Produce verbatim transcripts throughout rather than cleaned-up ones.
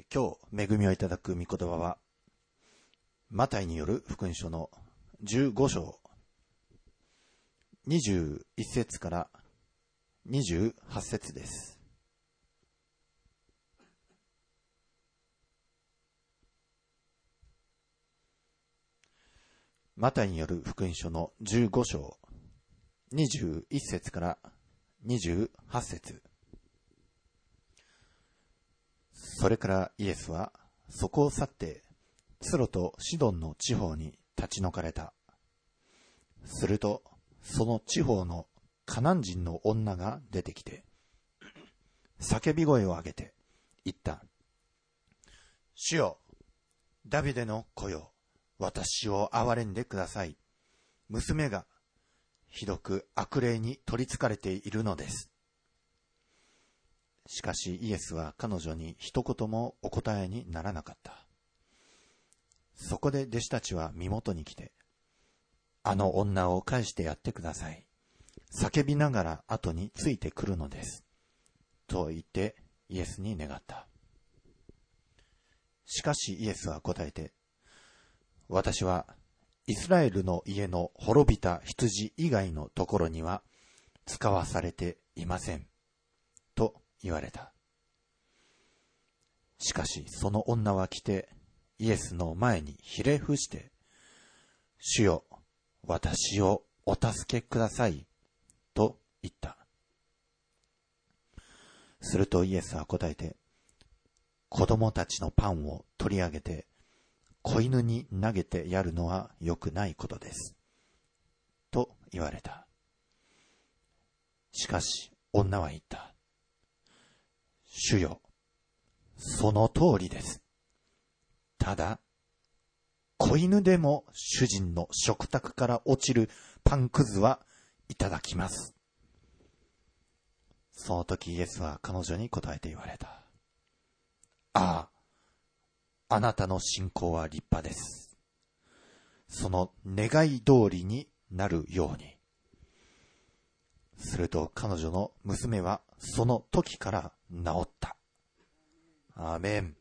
今日恵みをいただく御言葉はマタイによる福音書のじゅうご章にじゅういち節からにじゅうはち節です。マタイによる福音書のじゅうご章にじゅういち節からにじゅうはち節。それからイエスはそこを去ってツロとシドンの地方に立ち退かれた。するとその地方のカナン人の女が出てきて叫び声を上げて言った。主よ、ダビデの子よ、私を憐れんでください。娘がひどく悪霊に取りつかれているのです。しかしイエスは彼女に一言もお答えにならなかった。そこで弟子たちは身元に来て、あの女を返してやってください。叫びながら後についてくるのです。と言ってイエスに願った。しかしイエスは答えて、私はイスラエルの家の滅びた羊以外のところには使わされていません。と言われた。しかしその女は来てイエスの前にひれ伏して、主よ、私をお助けください。と言った。するとイエスは答えて、子供たちのパンを取り上げて子犬に投げてやるのは良くないことです。と言われた。しかし女は言った。主よ、その通りです。ただ、子犬でも主人の食卓から落ちるパンくずはいただきます。その時イエスは彼女に答えて言われた。ああ、あなたの信仰は立派です。その願い通りになるように。すると彼女の娘はその時から治った。アーメン。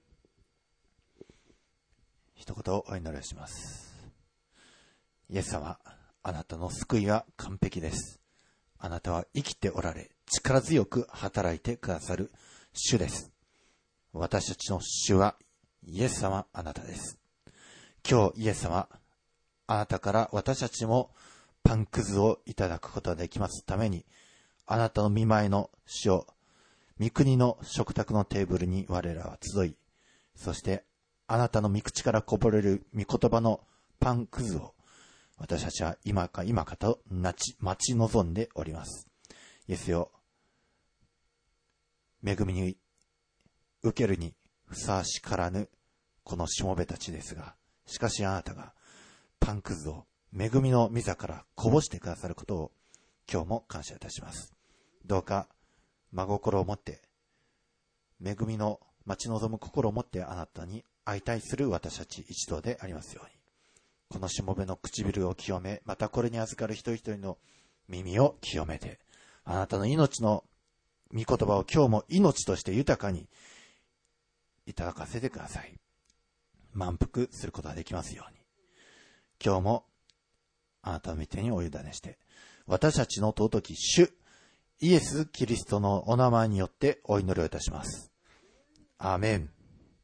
一言お祈りします。イエス様、あなたの救いは完璧です。あなたは生きておられ、力強く働いてくださる主です。私たちの主はイエス様、あなたです。今日イエス様、あなたから私たちもパンくずをいただくことができますために、あなたの御前の主を御国の食卓のテーブルに我らは集い、そしてあなたの御口からこぼれる御言葉のパンくずを私たちは今か今かと待ち望んでおります。イエスよ、恵みに受けるにふさわしからぬこのしもべたちですが、しかしあなたがパンくずを恵みの御座からこぼしてくださることを今日も感謝いたします。どうか真心を持って、恵みの待ち望む心を持ってあなたに相対する私たち一同でありますように。このしもべの唇を清め、またこれに預かる一人一人の耳を清めて、あなたの命の御言葉を今日も命として豊かにいただかせてください。満腹することができますように。今日もあなたの御手にお委ねして、私たちの尊き主イエス・キリストのお名前によってお祈りをいたします。アーメン。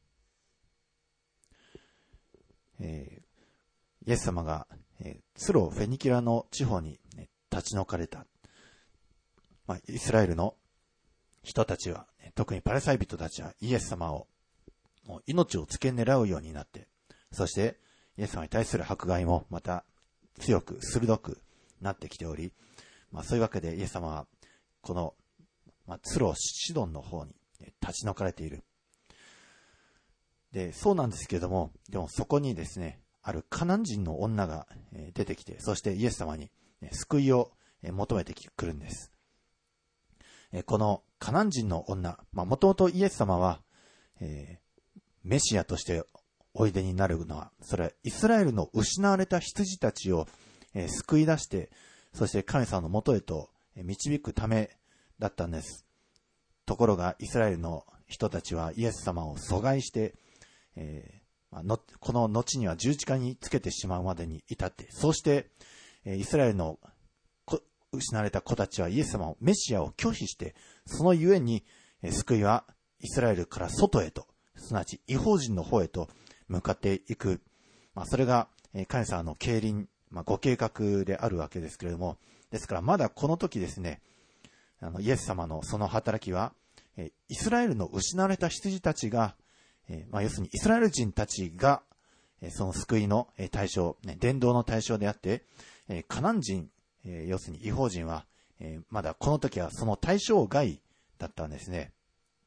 えー、イエス様が、えー、ツロフェニキラの地方に、ね、立ち退かれた、まあ、イスラエルの人たちは、ね、特にパレサイ人たちはイエス様をもう命を付け狙うようになって、そしてイエス様に対する迫害もまた強く鋭くなってきており、まあ、そういうわけでイエス様はこの、まあ、ツロシドンの方に立ち退かれている。で、そうなんですけれども、でもそこにですね、あるカナン人の女が出てきて、そしてイエス様に救いを求めてくるんです。このカナン人の女、まあ、もともとイエス様は、えー、メシアとしておいでになるのは、それはイスラエルの失われた羊たちを、えー、救い出して、そして神様の元へと導くためだったんです。ところがイスラエルの人たちはイエス様を阻害して、えーまあ、のこの後には十字架につけてしまうまでに至って、そうして、えー、イスラエルの失われた子たちはイエス様を、メシアを拒否して、そのゆえに、えー、救いはイスラエルから外へと、すなわち異邦人の方へと向かっていく。まあ、それが、えー、神様の経輪、まあ、ご計画であるわけですけれども、ですからまだこの時ですね、あのイエス様のその働きは、えー、イスラエルの失われた羊たちが、えーまあ、要するにイスラエル人たちが、えー、その救いの対象、ね、伝道の対象であって、えー、カナン人、えー、要するに異邦人は、えー、まだこの時はその対象外だったんですね。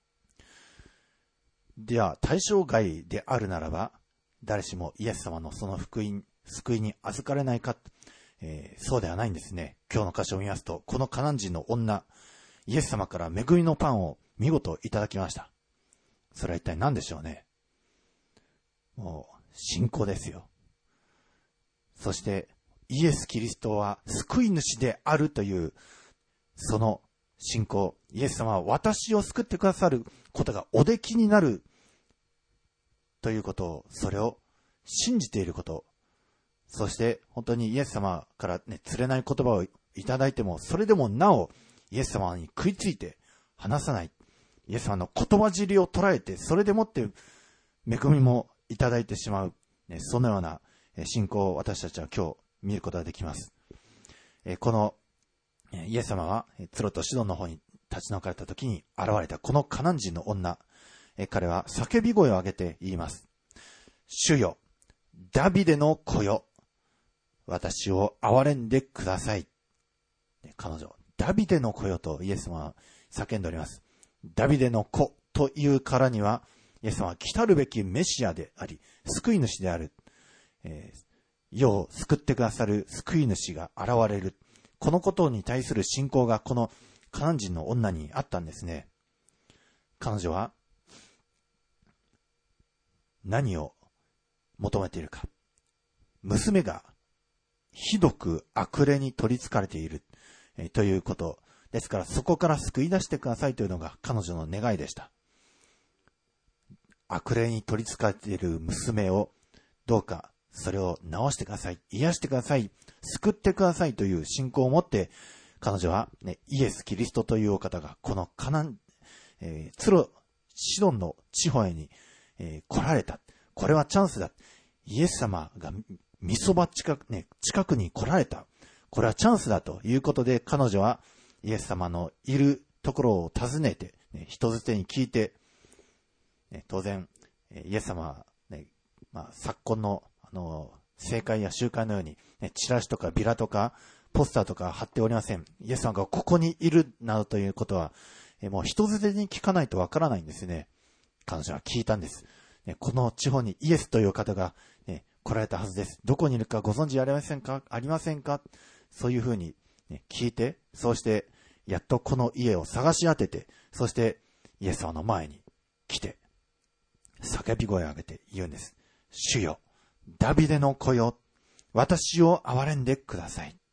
では対象外であるならば、誰しもイエス様のその福音、救いに預かれないか、えー、そうではないんですね。今日の箇所を見ますと、このカナン人の女、イエス様から恵みのパンを見事いただきました。それは一体何でしょうね。もう信仰ですよ。そしてイエス・キリストは救い主であるというその信仰、イエス様は私を救ってくださることがおできになるということを、それを信じていること、そして本当にイエス様からね、釣れない言葉をいただいても、それでもなおイエス様に食いついて話さない、イエス様の言葉尻を捉えて、それでもって恵みもいただいてしまう、ね、そのような信仰を私たちは今日見ることができます。このイエス様はツロとシドンの方に立ち退かれた時に現れたこのカナン人の女、彼は叫び声を上げて言います。主よ、ダビデの子よ、私を憐れんでください。彼女、ダビデの子よとイエス様は叫んでおります。ダビデの子というからには、イエス様は来たるべきメシアであり、救い主である。えー、世を救ってくださる救い主が現れる。このことに対する信仰がこのカナン人の女にあったんですね。彼女は何を求めているか。娘がひどく悪霊に取り憑かれている、えー、ということですから、そこから救い出してくださいというのが彼女の願いでした。悪霊に取り憑かれている娘をどうかそれを治してください、癒してください、救ってくださいという信仰を持って彼女は、ね、イエス・キリストというお方がこのカナン、えー、ツロシドンの地方に、えー、来られた。これはチャンスだ。イエス様がみそば近く、ね、近くに来られた。これはチャンスだということで、彼女はイエス様のいるところを訪ねて、ね、人づてに聞いて、ね、当然イエス様は、ね、まあ、昨今のあの政界や集会のように、ね、チラシとかビラとかポスターとか貼っておりません。イエス様がここにいるなどということは、えもう人づてに聞かないとわからないんですね。彼女は聞いたんです。ね、この地方にイエスという方が、ね、来られたはずです。どこにいるかご存知ありませんかありませんかそういうふうに、ね、聞いて、そうしてやっとこの家を探し当てて、そしてイエス様の前に来て叫び声を上げて言うんです。主よ、ダビデの子よ、私を憐れんでください。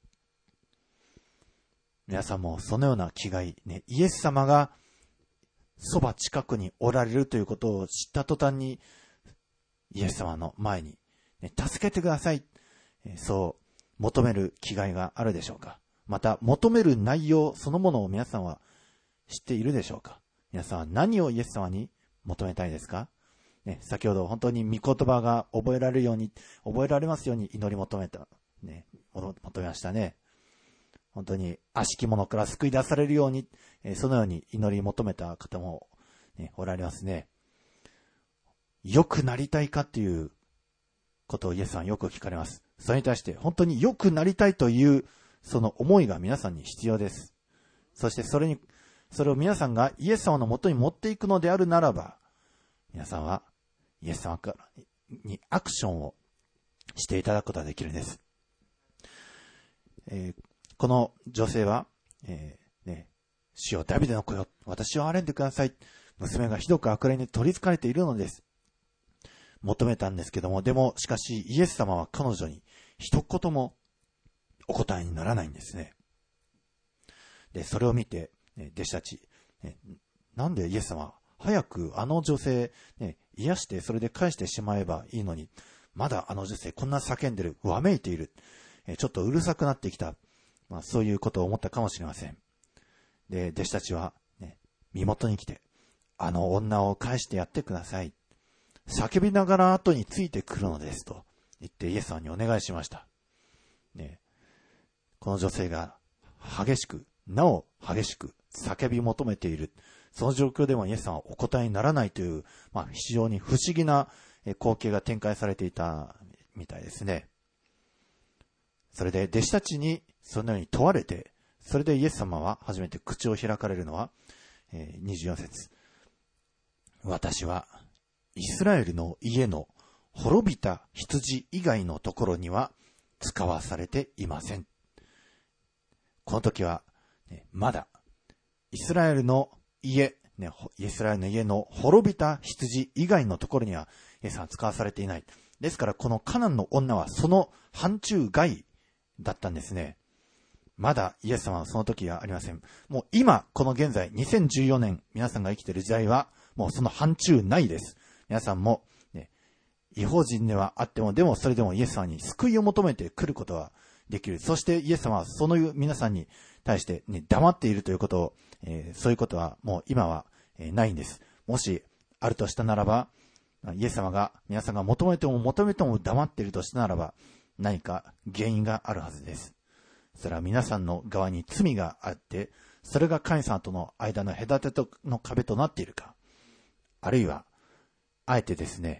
皆さんもそのような気概、ね、イエス様がそば近くにおられるということを知った途端に、イエス様の前に、ね、助けてください、そう求める気概があるでしょうか。また求める内容そのものを皆さんは知っているでしょうか。皆さんは何をイエス様に求めたいですか、ね、先ほど本当に御言葉が覚えられるように、覚えられますように祈り求めた、ね、求めましたね。本当に悪しき者から救い出されるように、そのように祈り求めた方も、ね、おられますね。良くなりたいかっていうことをイエスさんよく聞かれます。それに対して本当に良くなりたいというその思いが皆さんに必要です。そしてそれに、それを皆さんがイエス様のもとに持っていくのであるならば、皆さんはイエス様からにアクションをしていただくことができるんです。えー、この女性は、えーね、主よダビデの子よ、私を憐れんでください。娘がひどく悪霊に取り憑かれているのです。求めたんですけども、でもしかしイエス様は彼女に一言もお答えにならないんですね。で、それを見て、ね、弟子たち、ね、なんでイエス様は早くあの女性、ね、癒してそれで返してしまえばいいのに、まだあの女性こんな叫んでる、わめいている、えちょっとうるさくなってきた。まあ、そういうことを思ったかもしれません。で、弟子たちは、ね、身元に来て、あの女を返してやってください。叫びながら後についてくるのですと言ってイエス様にお願いしました。ね、この女性が激しく、なお激しく叫び求めている。その状況でもイエス様はお答えにならないという、まあ、非常に不思議な光景が展開されていたみたいですね。それで弟子たちにそのように問われて、それでイエス様は初めて口を開かれるのは、えー、にじゅうよん節。私はイスラエルの家の滅びた羊以外のところには使わされていません。この時は、ね、まだイスラエルの家、ね、イスラエルの家の滅びた羊以外のところにはイエス様は使わされていない。ですからこのカナンの女はその範疇外だったんですね。まだイエス様はその時はありません。もう今、この現在、にせんじゅうよねん、皆さんが生きている時代は、もうその範疇内です。皆さんも、ね、異邦人ではあっても、でもそれでもイエス様に救いを求めて来ることはできる。そしてイエス様はその皆さんに対して、ね、黙っているということを、えー、そういうことはもう今は、えー、ないんです。もしあるとしたならば、イエス様が皆さんが求めても求めても黙っているとしたならば、何か原因があるはずです。それは皆さんの側に罪があって、それが神様との間の隔てとの壁となっているか、あるいはあえてですね、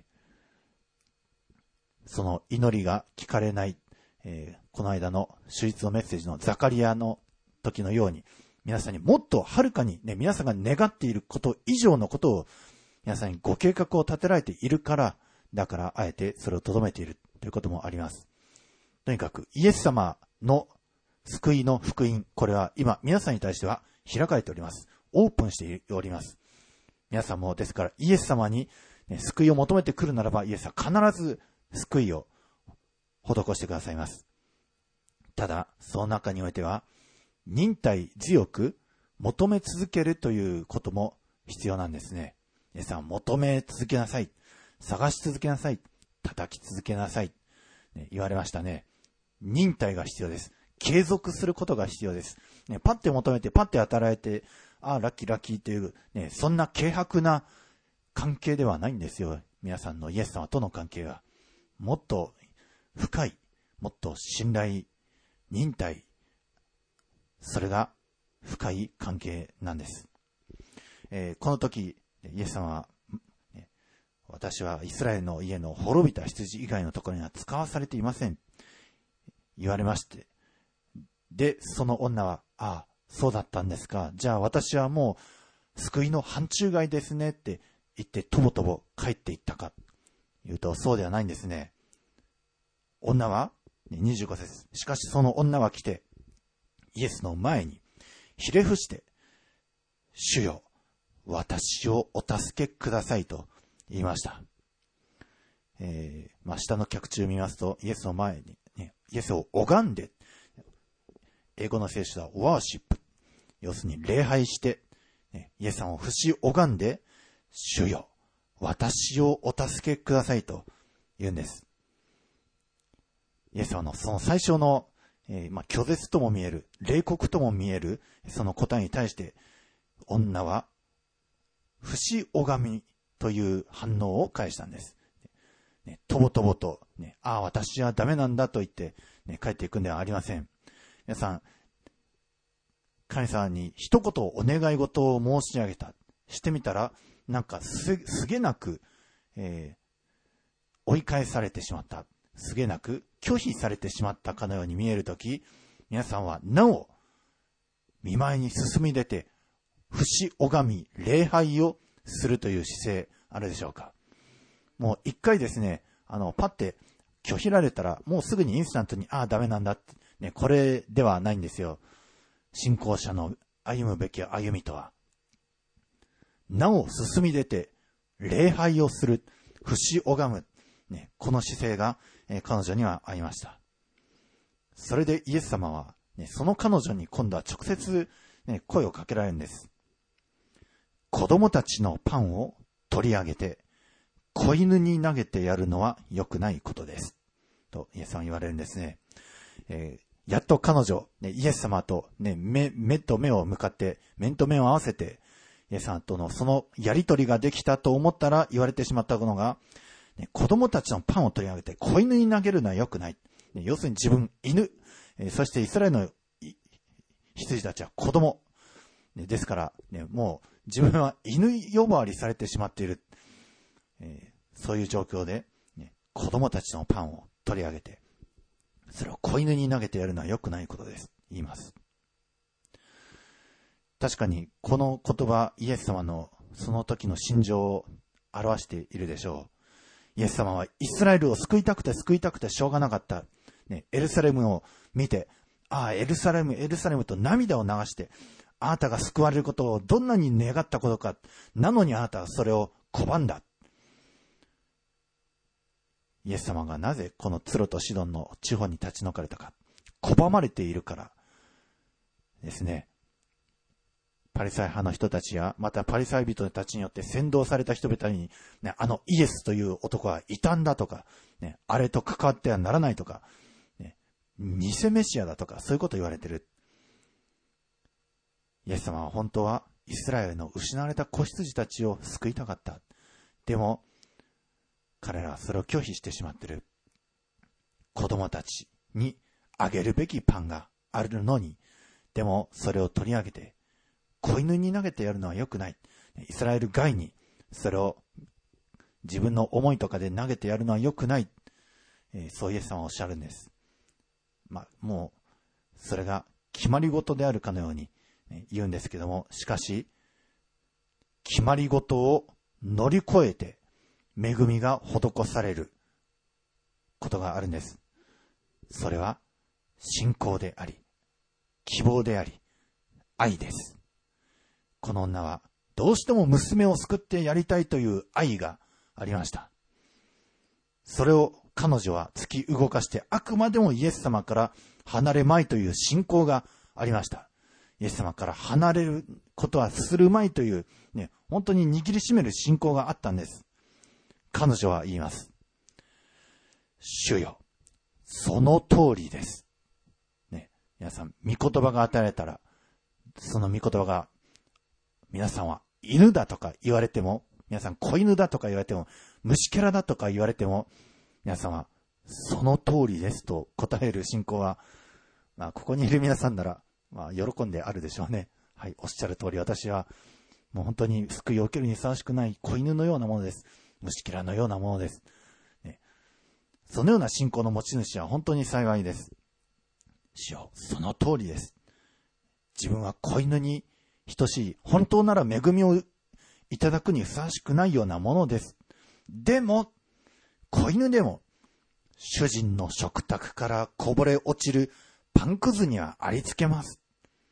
その祈りが聞かれない、えー、この間の手術のメッセージのザカリアの時のように、皆さんにもっとはるかに、ね、皆さんが願っていること以上のことを皆さんにご計画を立てられているから、だからあえてそれを留めているということもあります。とにかくイエス様の救いの福音、これは今皆さんに対しては開かれております。オープンしております。皆さんもですからイエス様に、ね、救いを求めてくるならば、イエスは必ず救いを施してくださいます。ただその中においては忍耐強く求め続けるということも必要なんですね。イエス様は求め続けなさい、探し続けなさい、叩き続けなさい、ね、言われましたね。忍耐が必要です。継続することが必要です。ね、パッて求めてパッて与えられて、ああラッキーラッキーという、ね、そんな軽薄な関係ではないんですよ。皆さんのイエス様との関係はもっと深い、もっと信頼、忍耐、それが深い関係なんです。えー、この時イエス様は、ね、私はイスラエルの家の滅びた羊以外のところには使わされていません、言われまして、でその女は、ああそうだったんですか、じゃあ私はもう救いの範疇外ですねって言ってとぼとぼ帰っていったか言うと、そうではないんですね。女はにじゅうご節、しかしその女は来てイエスの前にひれ伏して、主よ私をお助けくださいと言いました。えーまあ、下の脚注を見ますと、イエスの前に、ね、イエスを拝んで、英語の聖書はワーシップ、要するに礼拝して、ね、イエス様を節拝んで、主よ私をお助けくださいと言うんです。イエス様のその最初の、えーまあ、拒絶とも見える、冷酷とも見えるその答えに対して、女は節拝みという反応を返したんです。ね、とぼとぼと、ね、ああ私はダメなんだと言って、ね、帰っていくんではありません。皆さん、神様に一言お願い事を申し上げた、してみたら、なんかす、すげなく、えー、追い返されてしまった。すげなく拒否されてしまったかのように見えるとき、皆さんはなお、見舞いに進み出て、節拝み、礼拝をするという姿勢あるでしょうか。もう一回ですね、あの、パッて拒否られたら、もうすぐにインスタントに、ああ、ダメなんだって、ね、これではないんですよ。信仰者の歩むべき歩みとは。なお進み出て、礼拝をする、節拝む、ね、この姿勢が、えー、彼女にはありました。それでイエス様は、ね、その彼女に今度は直接、ね、声をかけられるんです。 子供たちのパンを取り上げて、子犬に投げてやるのは良くないことです。と、イエス様は言われるんですね。えー、やっと彼女、ね、イエス様と、ね、目、目と目を向かって、面と目を合わせて、イエス様とのそのやりとりができたと思ったら言われてしまったのが、ね、子供たちのパンを取り上げて子犬に投げるのは良くない。ね、要するに自分、犬、えー、そしてイスラエルの羊たちは子供。ね、ですから、ね、もう自分は犬呼ばわりされてしまっている。えー、そういう状況で、ね、子供たちのパンを取り上げて、それを子犬に投げてやるのは良くないことです。言います。確かに、この言葉、イエス様のその時の心情を表しているでしょう。イエス様はイスラエルを救いたくて救いたくてしょうがなかった。ね、エルサレムを見て、ああ、エルサレム、エルサレムと涙を流して、あなたが救われることをどんなに願ったことか、なのにあなたはそれを拒んだ。イエス様がなぜこのツロとシドンの地方に立ち退かれたか。拒まれているからですね。パリサイ派の人たちや、またパリサイ人たちによって扇動された人々に、ね、あのイエスという男はいたんだとか、ね、あれと関わってはならないとか、ね、偽メシアだとか、そういうことを言われている。イエス様は本当はイスラエルの失われた子羊たちを救いたかった。でも、彼らはそれを拒否してしまっている。子供たちにあげるべきパンがあるのに、でもそれを取り上げて、子犬に投げてやるのは良くない。イスラエル外にそれを自分の思いとかで投げてやるのは良くない。えー、そうイエス様はおっしゃるんです。まあ、もう、それが決まり事であるかのように言うんですけども、しかし、決まり事を乗り越えて、恵みが施されることがあるんです。それは信仰であり、希望であり、愛です。この女はどうしても娘を救ってやりたいという愛がありました。それを彼女は突き動かして、あくまでもイエス様から離れまいという信仰がありました。イエス様から離れることはするまいという、ね、本当に握りしめる信仰があったんです。彼女は言います。主よ、その通りです。ね、皆さん、御言葉が与えられたら、その御言葉が、皆さんは犬だとか言われても、皆さん子犬だとか言われても、虫けらだとか言われても、皆さんはその通りですと答える信仰は、まあ、ここにいる皆さんなら、まあ、喜んであるでしょうね。はい、おっしゃる通り、私は、もう本当に救いを受けるにふさわしくない子犬のようなものです。虫けらのようなものです、ね。そのような信仰の持ち主は本当に幸いです。主よ、その通りです。自分は子犬に等しい、本当なら恵みをいただくにふさわしくないようなものです。でも、子犬でも、主人の食卓からこぼれ落ちるパンくずにはありつけます。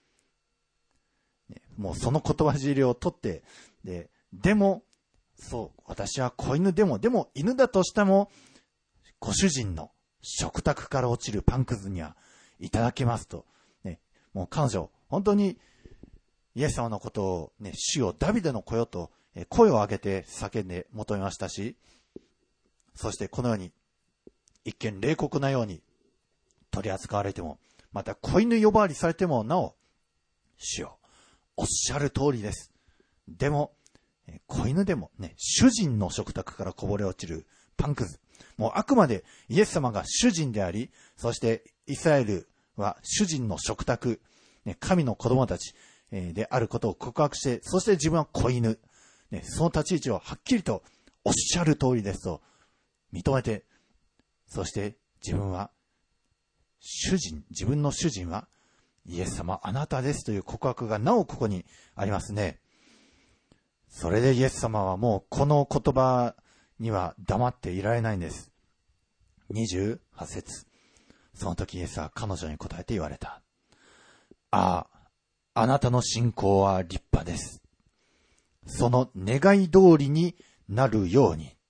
もうその言葉尻を取って、で、でも、そう、私は子犬でも、でも犬だとしても、ご主人の食卓から落ちるパンくずにはいただけますと。ね、もう彼女、本当にイエス様のことを、ね、主よダビデの子よと声を上げて叫んで求めましたし、そしてこのように、一見冷酷なように取り扱われても、また子犬呼ばわりされてもなお、主よ、おっしゃる通りです。でも、子犬でもね、主人の食卓からこぼれ落ちるパンくず。もうあくまでイエス様が主人であり、そしてイスラエルは主人の食卓、ね、神の子供たちであることを告白して、そして自分は子犬。ね、その立ち位置をはっきりとおっしゃる通りですと認めて、そして自分は主人、自分の主人はイエス様あなたですという告白がなおここにありますね。それでイエス様はもうこの言葉には黙っていられないんです。にじゅうはち節。その時イエスは彼女に答えて言われた。ああ、あなたの信仰は立派です。その願い通りになるように。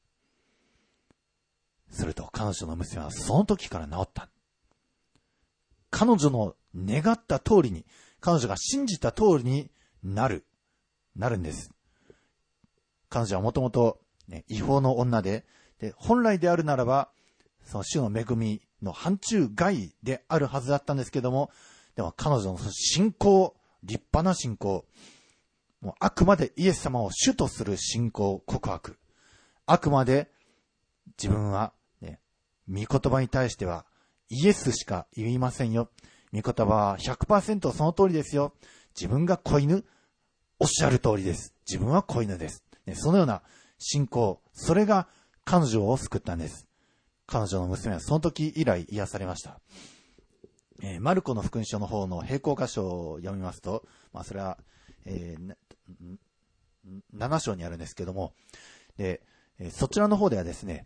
すると彼女の娘はその時から治った。彼女の願った通りに、彼女が信じた通りになる、なるんです。 彼女はもともと違法の女で、で、本来であるならば、その主の恵みの範疇外であるはずだったんですけども、でも彼女のその信仰、立派な信仰、もうあくまでイエス様を主とする信仰告白。あくまで自分は、ね、御言葉に対してはイエスしか言いませんよ。御言葉は ひゃくパーセント その通りですよ。自分が子犬、おっしゃる通りです。自分は子犬です。ね、そのような信仰、それが彼女を救ったんです。彼女の娘はその時以来癒されました。えー、マルコの福音書の方の並行箇所を読みますと、まあそれは、えー、なな章にあるんですけども、で、えー、そちらの方ではですね、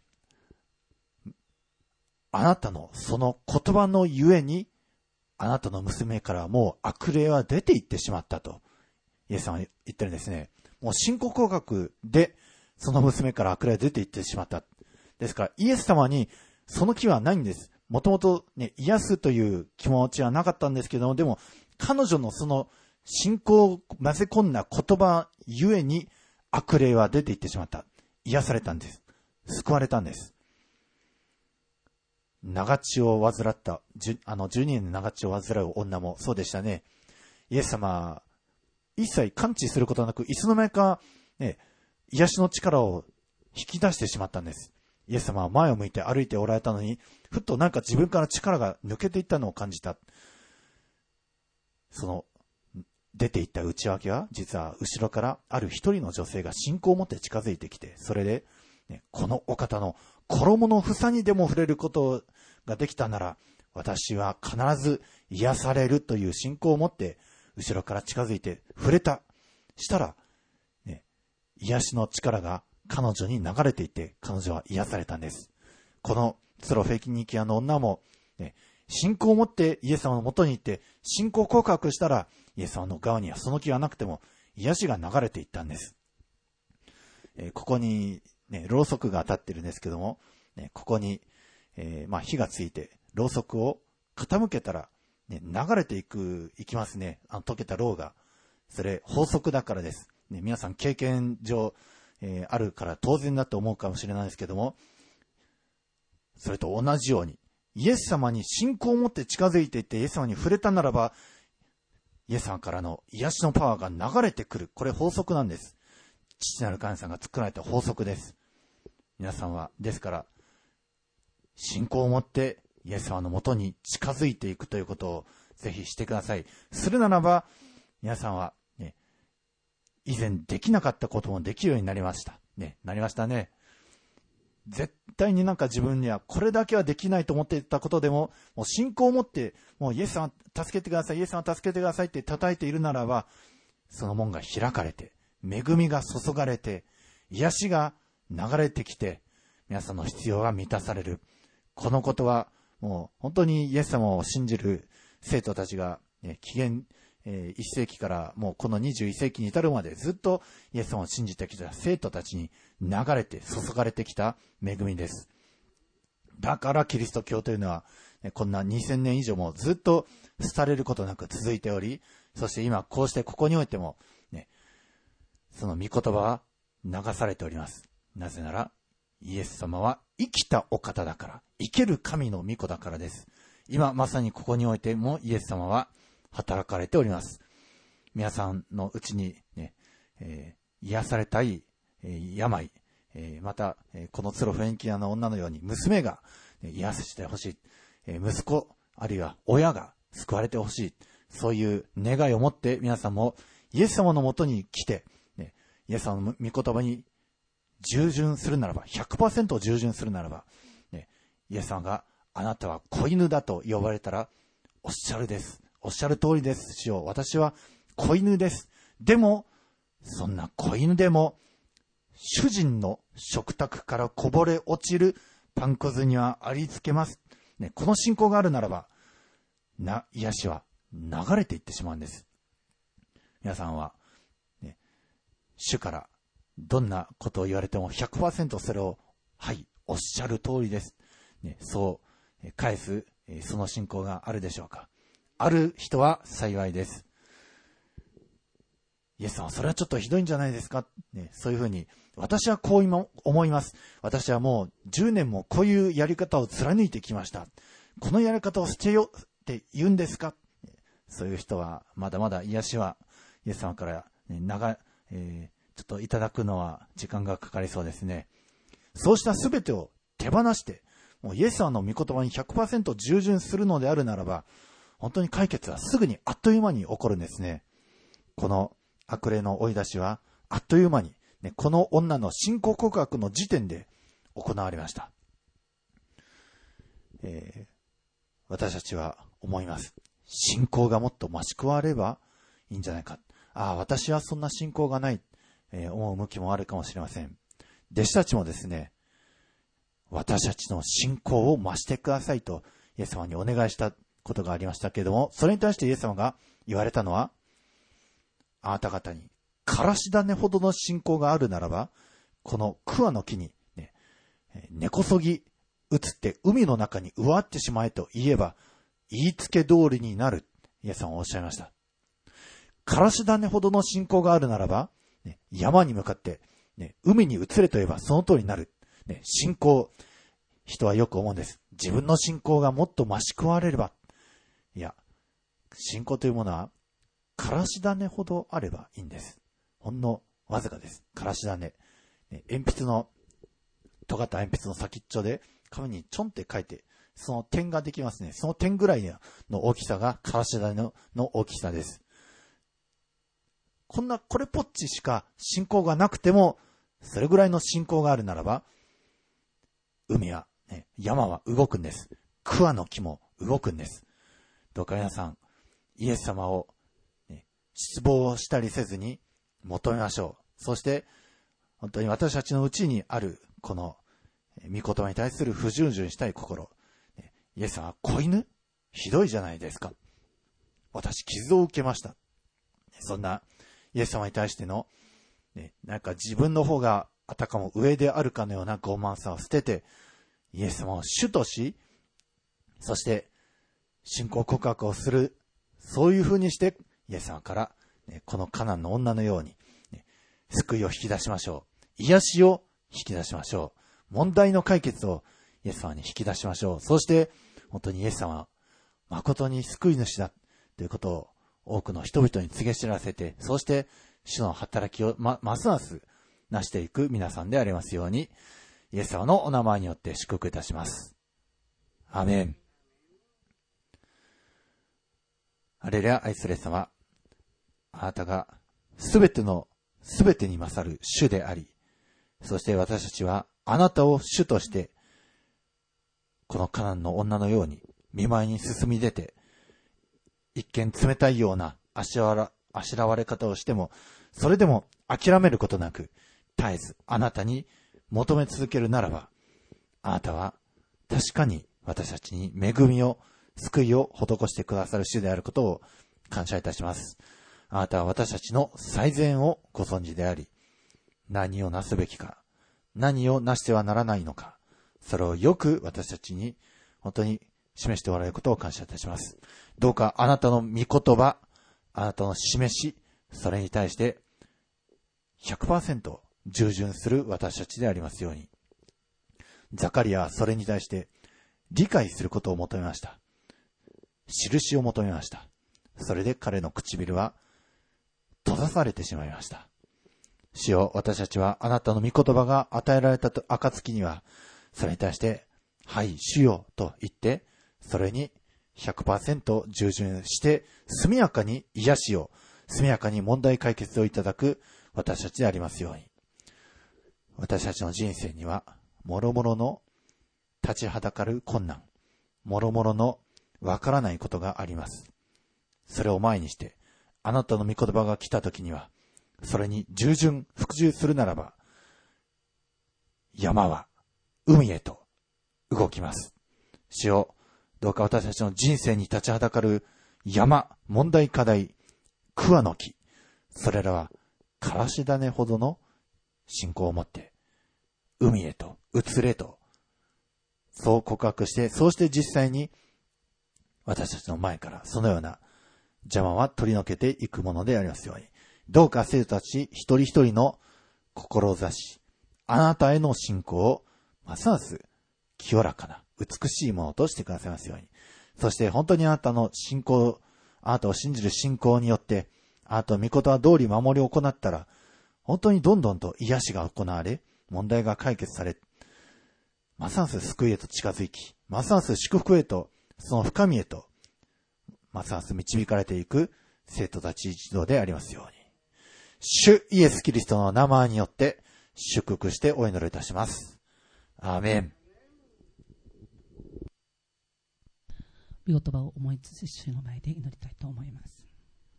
あなたのその言葉のゆえに、あなたの娘からもう悪霊は出て行ってしまったと、イエス様は言ってるんですね。もう信仰告白で、その娘から悪霊は出て行ってしまった。ですから、イエス様にその気はないんです。もともとね、癒すという気持ちはなかったんですけども、でも、彼女のその信仰を混ぜ込んだ言葉ゆえに悪霊は出て行ってしまった。癒されたんです。救われたんです。長血を患った、あのじゅうにねんの長血を患う女もそうでしたね。イエス様、一切感知することなく、いつの間にか、ね、癒しの力を引き出してしまったんです。イエス様は前を向いて歩いておられたのに、ふっとなんか自分から力が抜けていったのを感じた。その、出ていった内訳は、実は後ろからある一人の女性が信仰を持って近づいてきて、それで、ね、このお方の衣の房にでも触れることができたなら、私は必ず癒されるという信仰を持って、後ろから近づいて触れた。したら、ね、癒しの力が彼女に流れていて、彼女は癒されたんです。このスロフェキニキアの女も、ね、信仰を持ってイエス様の元に行って、信仰告白したら、イエス様の側にはその気がなくても、癒しが流れていったんです。えー、ここに、ね、ろうそくが当たってるんですけども、ね、ここに、えー、まあ火がついて、ろうそくを傾けたら、ね、流れていく、いきますね。あの溶けたろうが。それ、法則だからです。ね、皆さん経験上、えー、あるから当然だと思うかもしれないですけども、それと同じように、イエス様に信仰を持って近づいていってイエス様に触れたならば、イエス様からの癒しのパワーが流れてくる。これ法則なんです。父なる神様が作られた法則です。皆さんは、ですから、信仰を持ってイエス様のもとに近づいていくということをぜひしてください。するならば、皆さんは、ね、以前できなかったこともできるようになりました。ね、なりましたね。絶対になんか自分にはこれだけはできないと思っていたことでも、もう信仰を持って、もうイエス様助けてください、イエス様助けてくださいって叩いているならば、その門が開かれて、恵みが注がれて、癒しが流れてきて、皆さんの必要が満たされる。このことは、もう本当にイエス様を信じる生徒たちが、ね、紀元、えー、いっ世紀からもうこのにじゅういっ世紀に至るまでずっとイエス様を信じてきた生徒たちに流れて注がれてきた恵みです。だからキリスト教というのは、ね、こんなにせんねん以上もずっと廃れることなく続いており、そして今こうしてここにおいても、ね、その御言葉は流されております。なぜならイエス様は生きたお方だから、生ける神の御子だからです。今まさにここにおいてもイエス様は働かれております。皆さんのうちに、ねえー、癒されたい、えー、病、えー、また、えー、このツロフェンキアの女のように娘が、ね、癒してほしい、えー、息子あるいは親が救われてほしい、そういう願いを持って皆さんもイエス様のもとに来て、ね、イエス様の御言葉に従順するならば ひゃくパーセント 従順するならば、ね、イエス様があなたは子犬だと呼ばれたらおっしゃるです。おっしゃる通りです。主よ、私は子犬です。でも、そんな子犬でも、主人の食卓からこぼれ落ちるパンくずにはありつけます。ね、この信仰があるならば、な、癒しは流れていってしまうんです。皆さんは、ね、主からどんなことを言われても ひゃくパーセント それを、はい、おっしゃる通りです。ね、そう、返す、その信仰があるでしょうか。ある人は幸いです。 イエス様はそれはちょっとひどいんじゃないですか、ね、そういうふうに、私はこう今思います。私はもうじゅうねんもこういうやり方を貫いてきました。このやり方を捨てようって言うんですか。そういう人はまだまだ癒しはイエス様から、ね、長、えー、ちょっといただくのは時間がかかりそうですね。そうしたすべてを手放して、もうイエス様の御言葉に ひゃくパーセント 従順するのであるならば、本当に解決はすぐにあっという間に起こるんですね。この悪霊の追い出しはあっという間に、ね、この女の信仰告白の時点で行われました。えー、私たちは思います。信仰がもっと増し加わればいいんじゃないか。ああ、私はそんな信仰がない、えー、思う向きもあるかもしれません。弟子たちもですね、私たちの信仰を増してくださいとイエス様にお願いしたことがありましたけれども、それに対してイエス様が言われたのは、あなた方にからし種ほどの信仰があるならば、この桑の木に、ね、根こそぎ移って海の中に植わってしまえと言えば、言いつけ通りになる。イエス様はおっしゃいました。からし種ほどの信仰があるならば、ね、山に向かって、ね、海に移れと言えばその通りになる。ね、信仰、人はよく思うんです。自分の信仰がもっと増し加われれば。いや、信仰というものは、からし種ほどあればいいんです。ほんのわずかです。からし種。ね、鉛筆の、尖った鉛筆の先っちょで、紙にちょんって書いて、その点ができますね。その点ぐらいの大きさがからし種の、の大きさです。こんな、これっぽっちしか信仰がなくても、それぐらいの信仰があるならば、海や、ね、山は動くんです。桑の木も動くんです。どうか皆さん、イエス様を、ね、失望したりせずに求めましょう。そして、本当に私たちのうちにある、この、御言葉に対する不従順したい心。イエス様は子犬？ひどいじゃないですか。私、傷を受けました。そんな、イエス様に対しての、ね、なんか自分の方があたかも上であるかのような傲慢さを捨てて、イエス様を主とし、そして信仰告白をする、そういう風にしてイエス様から、ね、このカナンの女のように、ね、救いを引き出しましょう。癒しを引き出しましょう。問題の解決をイエス様に引き出しましょう。そして本当にイエス様は誠に救い主だということを多くの人々に告げ知らせて、そして主の働きを ま, ますますなしていく皆さんでありますように、イエス様のお名前によって祝福いたします。アーメン。ハレルヤ。愛するイエス様、あなたがすべてのすべてに勝る主であり、そして私たちはあなたを主としてこのカナンの女のように見舞いに進み出て、一見冷たいようなあしらわあしらわれ方をしても、それでも諦めることなく絶えずあなたに求め続けるならば、あなたは確かに私たちに恵みを、救いを施してくださる主であることを感謝いたします。あなたは私たちの最善をご存知であり、何をなすべきか、何をなしてはならないのか、それをよく私たちに本当に示しておられることを感謝いたします。どうかあなたの御言葉、あなたの示し、それに対して ひゃくパーセント 従順する私たちでありますように。ザカリアはそれに対して理解することを求めました。印を求めました。それで彼の唇は閉ざされてしまいました。主よ、私たちはあなたの御言葉が与えられた暁には、それに対して、はい、主よと言って、それに ひゃくパーセント 従順して、速やかに癒しを、速やかに問題解決をいただく私たちでありますように。私たちの人生には、もろもろの立ちはだかる困難、もろもろのわからないことがあります。それを前にして、あなたの御言葉が来たときには、それに従順、服従するならば、山は海へと動きます。主よ、どうか私たちの人生に立ちはだかる山、問題課題、桑の木、それらはからし種ほどの信仰を持って、海へと移れと、そう告白して、そうして実際に私たちの前からそのような邪魔は取り除けていくものでありますように。 どうか生徒たち一人一人の志、あなたへの信仰をますます清らかな美しいものとしてくださいますように。そして本当にあなたの信仰、あなたを信じる信仰によって、あなたの御言葉通り守りを行ったら、本当にどんどんと癒しが行われ、問題が解決され、ますます救いへと近づき、ますます祝福へと、その深みへと、ますます導かれていく生徒たち一同でありますように。主イエスキリストの名前によって祝福してお祈りいたします。アーメン。 御言葉を思いつつ主の前で祈りたいと思います。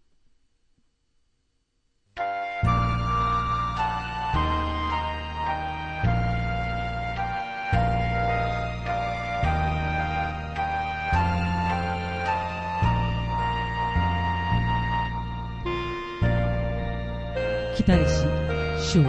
来たりし主を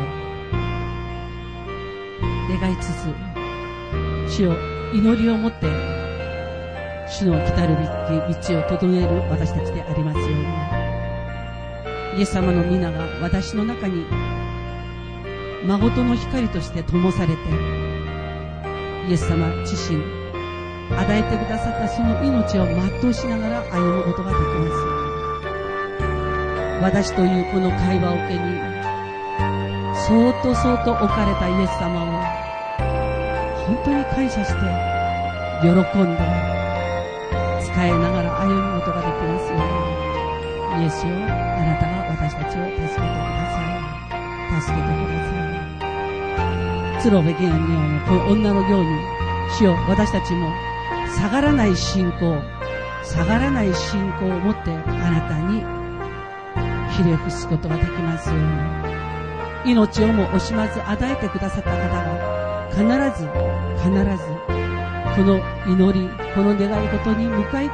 願いつつ、主を祈りをもって主の来たる道を整える私たちでありますように、イエス様の皆が私の中に誠の光として灯されて、イエス様自身与えてくださったその命を全うしながら歩むことができます。私というこの会話を受けにそーっとそーっと置かれたイエス様を本当に感謝して喜んで使えながら歩むことができますように、イエスよ、あなたが私たちを助けてください。助けてください。鶴瓶芸人のこの女のように、主よ、私たちも下がらない信仰、下がらない信仰を持ってあなたにひれ伏すことができますように、命をも惜しまず与えてくださった方が必ず必ずこの祈り、この願い事に向かい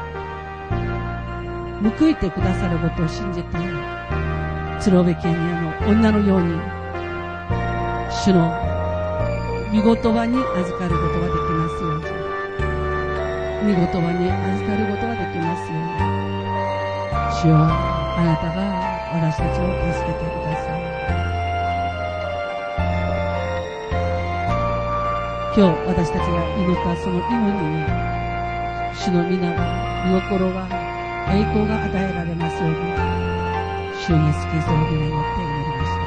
報いてくださることを信じて、鶴瓶家の女のように主の御言葉に預かることができますように、御言葉に預かることができますように、主よ、あなたが私たちを助けてください。今日私たちが祈ったその祈りに、主の皆が、御心が、栄光が与えられますように、主イエスキリストの皆によって祈りました。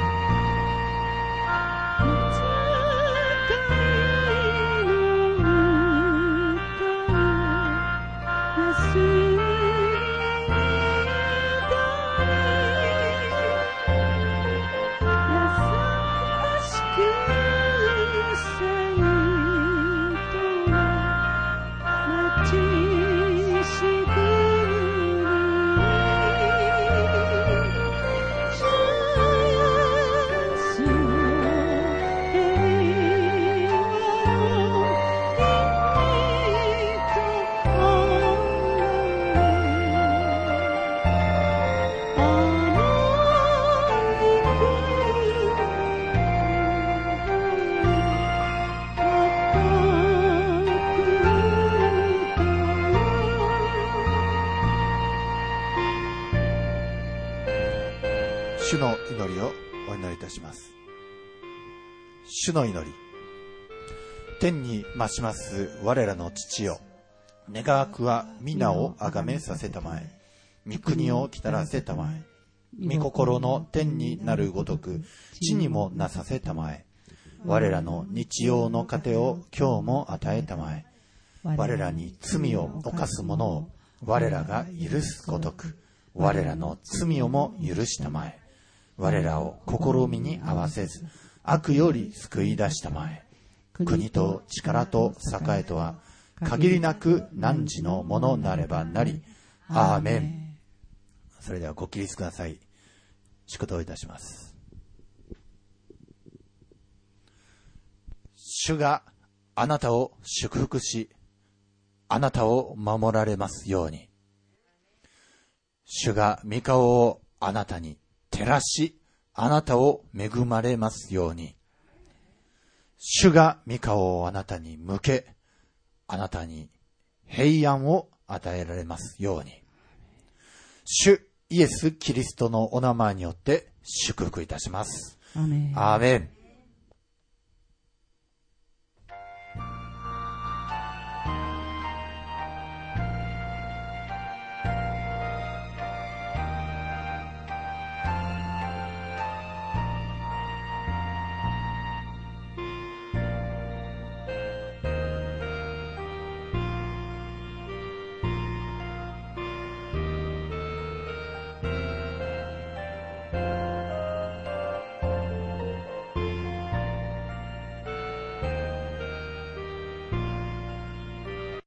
主の祈りをお祈りいたします。主の祈り。天に増します我らの父よ、願わくは皆をあがめさせたまえ、御国を来たらせたまえ、御心の天になるごとく地にもなさせたまえ、我らの日曜の糧を今日も与えたまえ、我らに罪を犯す者を我らが許すごとく我らの罪をも許したまえ、我らを試みに合わせず悪より救い出したまえ、国と力と栄とは限りなく汝のものなればなり、アーメン。それではご起立ください。祝祷いたします。主があなたを祝福し、あなたを守られますように。主が御顔をあなたに照らし、あなたを恵まれますように。主が御顔をあなたに向け、あなたに平安を与えられますように。主イエスキリストのお名前によって祝福いたします。 アーメン。 アーメン。